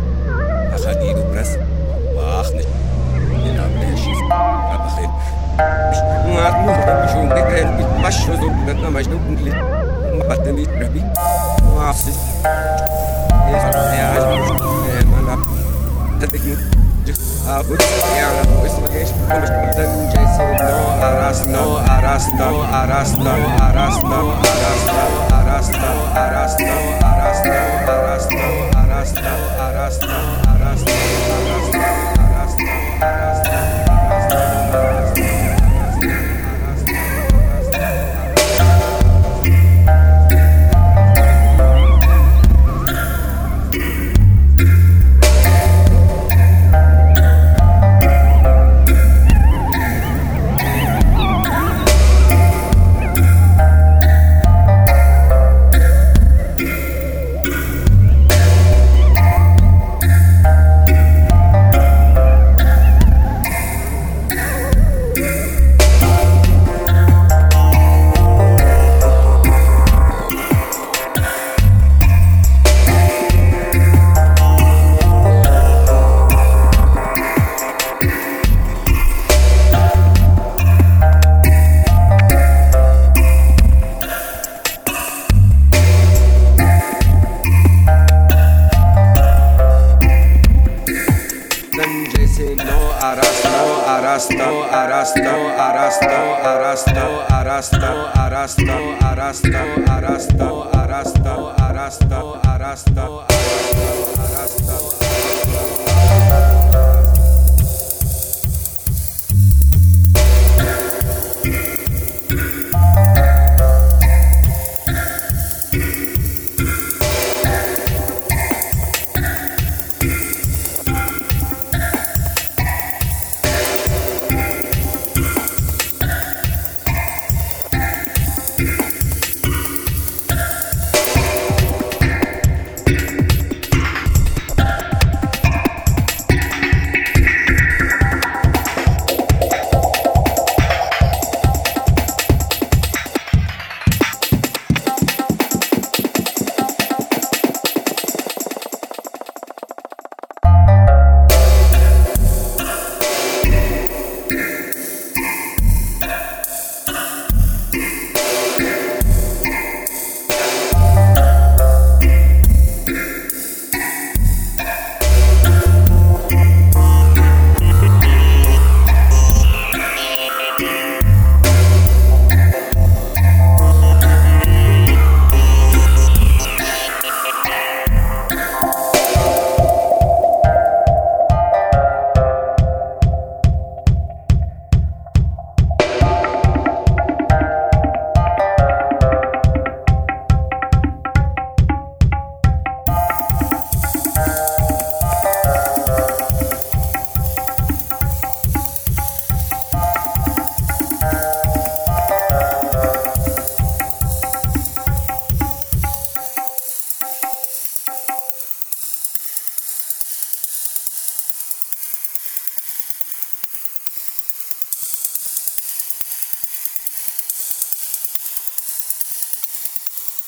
أخذي برس وأخنش نعمل شيف أبخل مش نعمل شو نقدر مش زوجنا مش نقدر ما بدني ربي ما أفسد يا عجب ما أنا تدقني أبوك يا أبو اسمك إيش مش بدن جيسي no أراس no أراس no أراس no أراس no أراس no أراس no أراس no أراس no أراس no أراس no أراس no أراس no Arasto